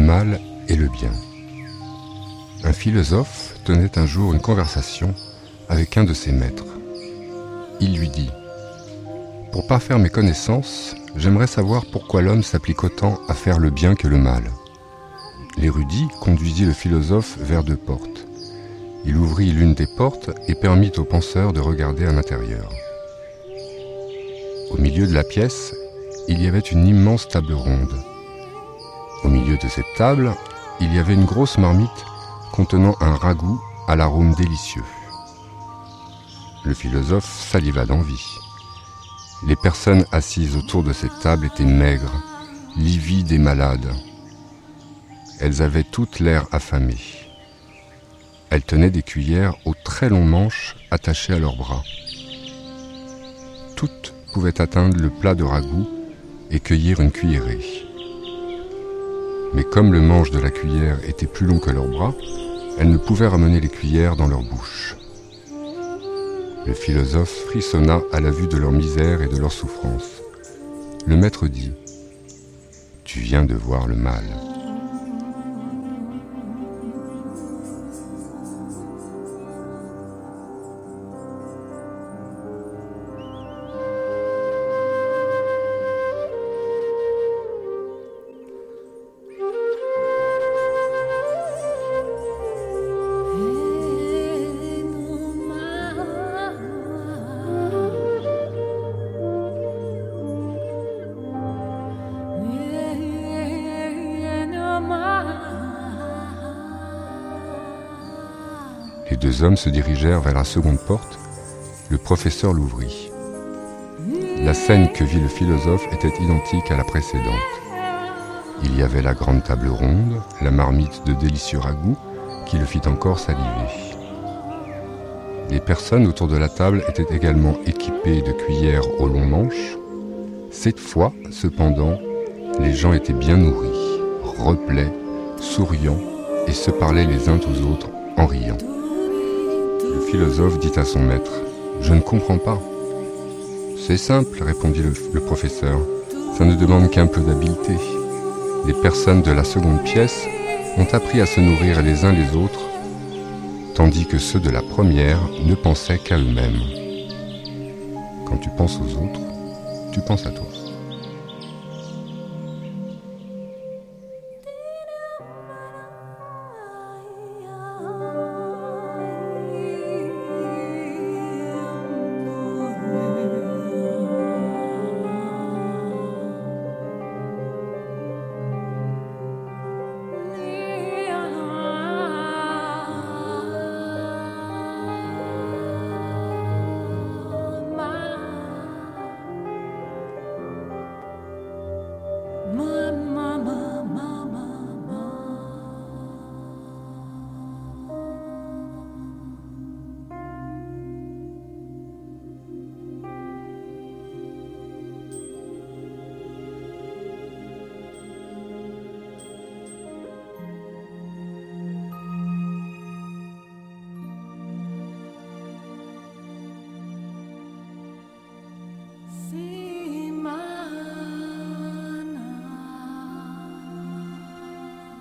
mal et le bien. Un philosophe tenait un jour une conversation avec un de ses maîtres. Il lui dit « Pour parfaire mes connaissances, j'aimerais savoir pourquoi l'homme s'applique autant à faire le bien que le mal. » L'érudit conduisit le philosophe vers 2 portes. Il ouvrit l'une des portes et permit au penseur de regarder à l'intérieur. Au milieu de la pièce, il y avait une immense table ronde. Au milieu de cette table, il y avait une grosse marmite contenant un ragoût à l'arôme délicieux. Le philosophe saliva d'envie. Les personnes assises autour de cette table étaient maigres, livides et malades. Elles avaient toutes l'air affamées. Elles tenaient des cuillères aux très longs manches attachées à leurs bras. Toutes pouvaient atteindre le plat de ragoût et cueillir une cuillerée. Mais comme le manche de la cuillère était plus long que leurs bras, elles ne pouvaient ramener les cuillères dans leur bouche. Le philosophe frissonna à la vue de leur misère et de leur souffrance. Le maître dit « Tu viens de voir le mal. » Les 2 hommes se dirigèrent vers la seconde porte. Le professeur l'ouvrit. La scène que vit le philosophe était identique à la précédente. Il y avait la grande table ronde, la marmite de délicieux ragoût qui le fit encore saliver. Les personnes autour de la table étaient également équipées de cuillères aux longs manches. Cette fois, cependant, les gens étaient bien nourris, replets, souriants et se parlaient les uns aux autres en riant. Le philosophe dit à son maître « Je ne comprends pas. »« C'est simple, répondit le professeur. Ça ne demande qu'un peu d'habileté. Les personnes de la seconde pièce ont appris à se nourrir les uns les autres, tandis que ceux de la première ne pensaient qu'à eux-mêmes. Quand tu penses aux autres, tu penses à toi. »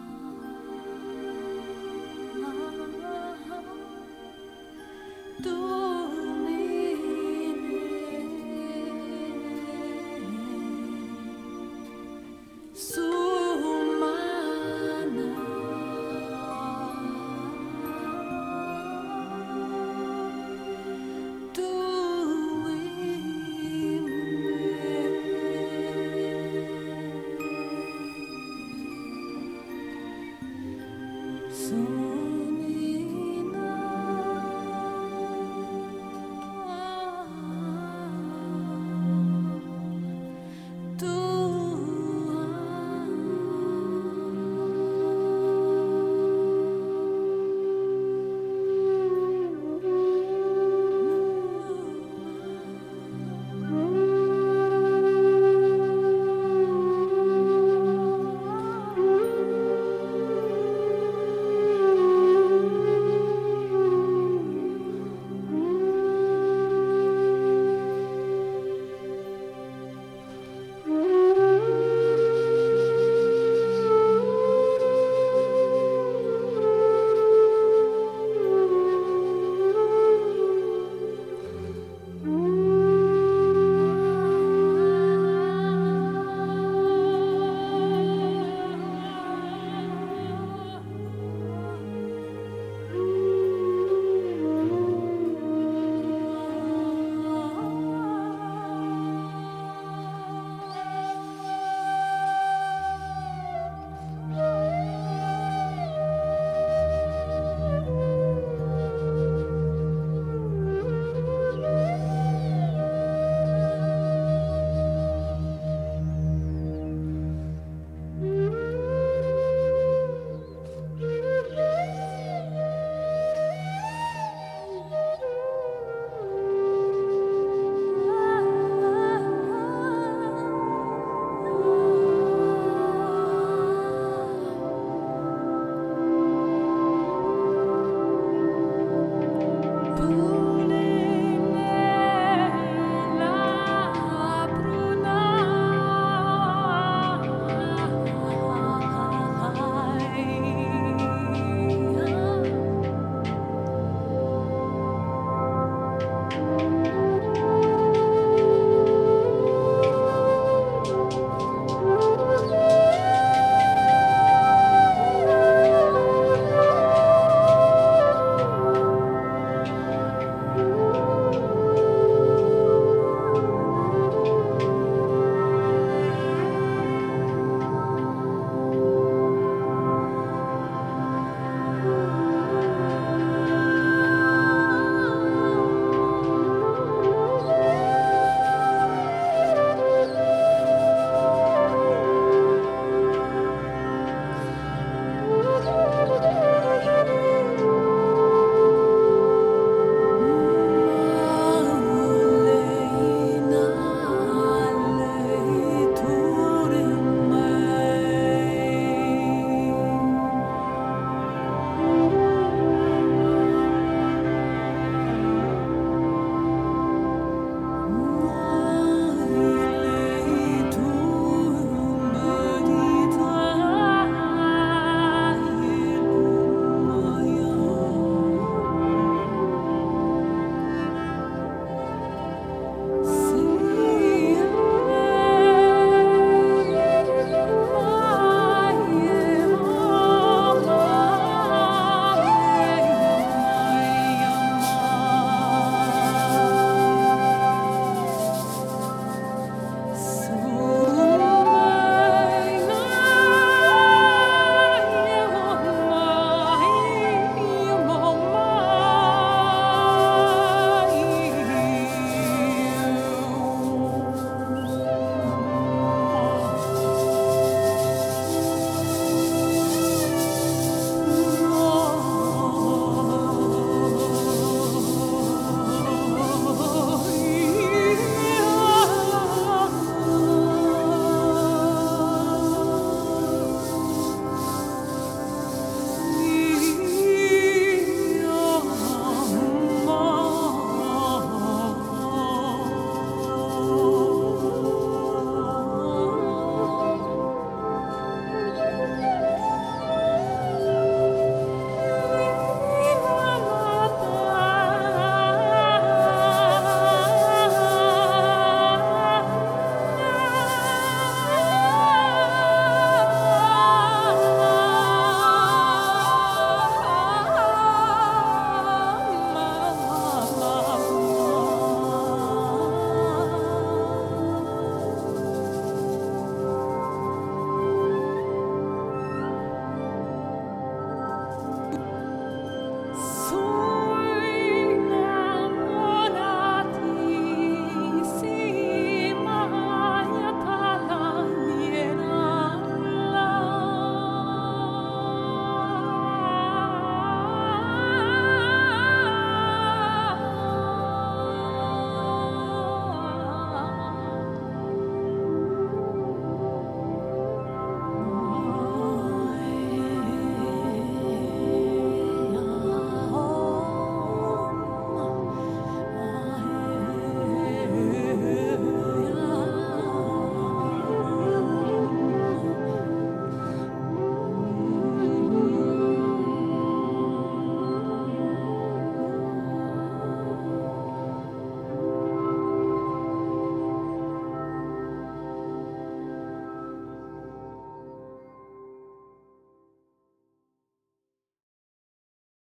Do